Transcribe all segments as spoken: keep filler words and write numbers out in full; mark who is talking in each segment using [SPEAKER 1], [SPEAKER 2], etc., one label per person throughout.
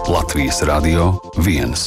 [SPEAKER 1] Latvijas Radio viens.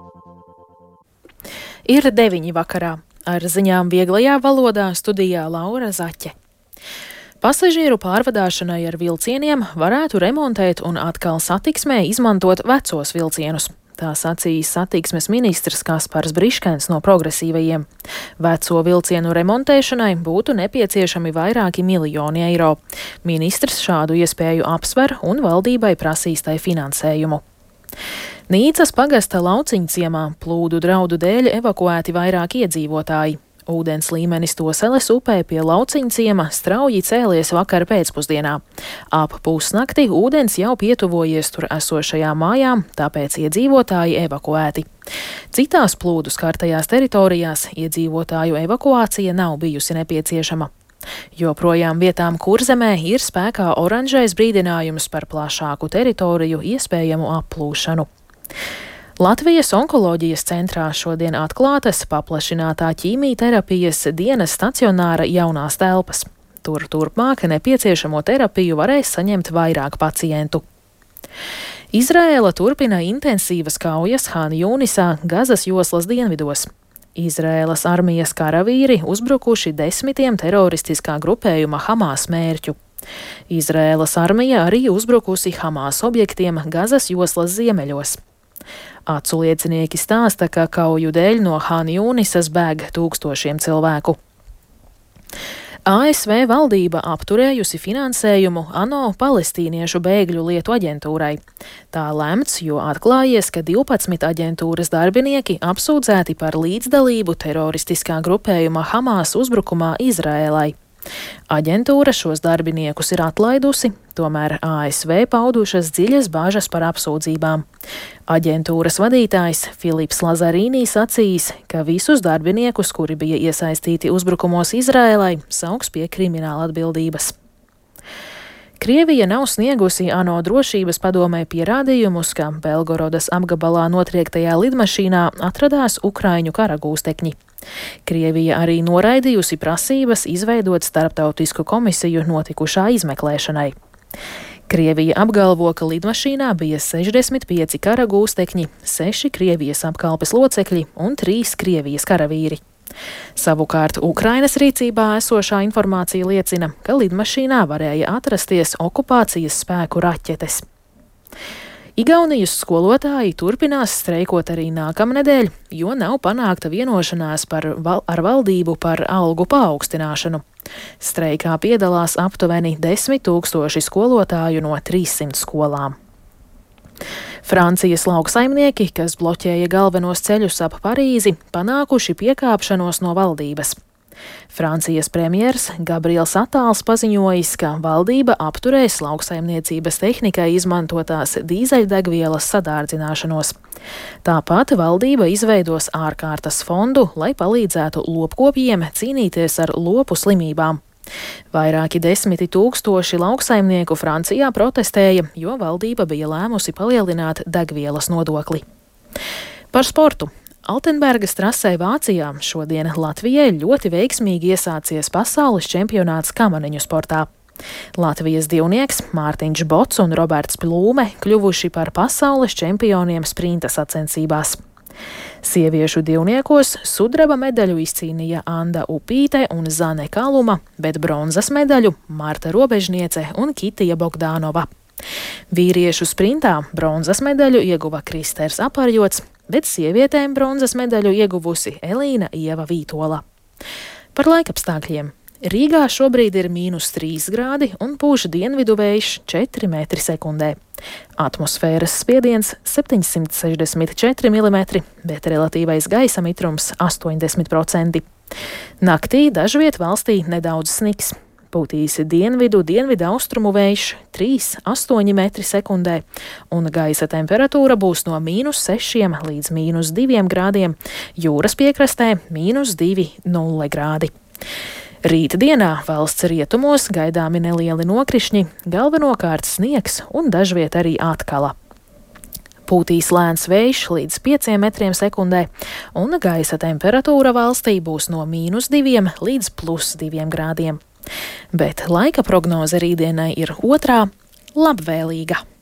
[SPEAKER 2] Ir deviņi vakarā. Ar ziņām vieglajā valodā studijā Laura Zaķe. Pasažieru pārvadāšanai ar vilcieniem varētu remontēt un atkal satiksmē izmantot vecos vilcienus. Tā sacīs satiksmes ministrs Kaspars Briškens no Progresīvajiem. Veco vilcienu remontēšanai būtu nepieciešami vairāki miljoni eiro. Ministrs šādu iespēju apsver un valdībai prasīs tai finansējumu. Nīcas pagasta Lauciņciemā plūdu draudu dēļ evakuēti vairāki iedzīvotāji. Ūdens līmenis Toseles upē pie Lauciņciema strauji cēlies vakar pēcpusdienā. Ap pusnakti ūdens jau pietuvojies tur esošajām mājām, tāpēc iedzīvotāji evakuēti. Citās plūdu skartajās teritorijās iedzīvotāju evakuācija nav bijusi nepieciešama. Joprojām vietām Kurzemē ir spēkā oranžais brīdinājums par plašāku teritoriju iespējamu applūšanu. Latvijas onkoloģijas centrā šodien atklātas paplašinātā ķīmijterapijas dienas stacionāra jaunās telpas. Tur turpmāk nepieciešamo terapiju varēs saņemt vairāk pacientu. Izraēla turpina intensīvas kaujas Han Jūnisā, Gazas joslas dienvidos. Izraēlas armijas karavīri uzbrukuši desmitiem teroristiskā grupējuma Hamas mērķu. Izraēlas armija arī uzbrukusi Hamas objektiem Gazas joslas ziemeļos. Acu liecinieki stāsta, ka kauju dēļ no Han Jūnisas bēg tūkstošiem cilvēku. A S V valdība apturējusi finansējumu ANO palestīniešu bēgļu lietu aģentūrai. Tā lemts, jo atklājies, ka divpadsmit aģentūras darbinieki apsūdzēti par līdzdalību teroristiskā grupējuma Hamas uzbrukumā Izraēlai. Aģentūra šos darbiniekus ir atlaidusi, tomēr A S V paudušas dziļas bāžas par apsūdzībām. Aģentūras vadītājs Filips Lazarīnī sacījis, ka visus darbiniekus, kuri bija iesaistīti uzbrukumos Izraēlai, sauks pie krimināla atbildības. Krievija nav sniegusi ANO drošības padomē pierādījumus, ka Belgorodas apgabalā notriektajā lidmašīnā atradās ukraiņu karagūstekņi. Krievija arī noraidījusi prasības izveidot starptautisku komisiju notikušā izmeklēšanai. Krievija apgalvo, ka lidmašīnā bija sešdesmit pieci karagūstekņi, seši Krievijas apkalpes locekļi un trīs Krievijas karavīri. Savukārt Ukrainas rīcībā esošā informācija liecina, ka lidmašīnā varēja atrasties okupācijas spēku raķetes. Igaunijas skolotāji turpinās streikot arī nākamnedēļ, jo nav panākta vienošanās par val- ar valdību par algu paaugstināšanu. Streikā piedalās aptuveni desmit tūkstoši skolotāju no trīssimt skolām. Francijas lauksaimnieki, kas bloķēja galvenos ceļus ap Parīzi, panākuši piekāpšanos no valdības. Francijas premjers Gabriels Atāls paziņojis, ka valdība apturēs lauksaimniecības tehnikai izmantotās dīzeļdegvielas sadārdzināšanos. Tāpat valdība izveidos ārkārtas fondu, lai palīdzētu lopkopjiem cīnīties ar lopu slimībām. Vairāki desmiti tūkstoši lauksaimnieku Francijā protestēja, jo valdība bija lēmusi palielināt degvielas nodokli. Par sportu. Altenbergas trasē Vācijā šodien Latvijai ļoti veiksmīgi iesācies pasaules čempionāts kamaniņu sportā. Latvijas divnieks Mārtiņš Bots un Roberts Plūme kļuvuši par pasaules čempioniem sprinta sacensībās. Sieviešu divniekos sudraba medaļu izcīnīja Anda Upīte un Zane Kaluma, bet bronzas medaļu Marta Robežniece un Kitija Bogdānova. Vīriešu sprintā bronzas medaļu ieguva Kristers Aparjots, bet sievietēm bronzas medaļu ieguvusi Elīna Ieva Vītola. Par laikapstākļiem. Rīgā šobrīd ir mīnus trīs grādi un pūš dienvidu vējš četri metri sekundē. Atmosfēras spiediens septiņsimt sešdesmit četri milimetri, bet relatīvais gaisa mitrums astoņdesmit procenti. Naktī dažviet valstī nedaudz sniks. Pūtīs dienvidu, dienvidu austrumu vējš trīs līdz astoņi metri sekundē, un gaisa temperatūra būs no mīnus sešiem līdz mīnus diviem grādiem, jūras piekrastē mīnus divi nulle grādi. Rīta dienā valsts rietumos gaidāmi nelieli nokrišņi, galvenokārt sniegs un dažviet arī atkala. Pūtīs lēns vējš līdz pieciem metriem sekundē, un gaisa temperatūra valstī būs no mīnus diviem līdz plus diviem grādiem. Bet laika prognoze rītdienai ir otrā - labvēlīga.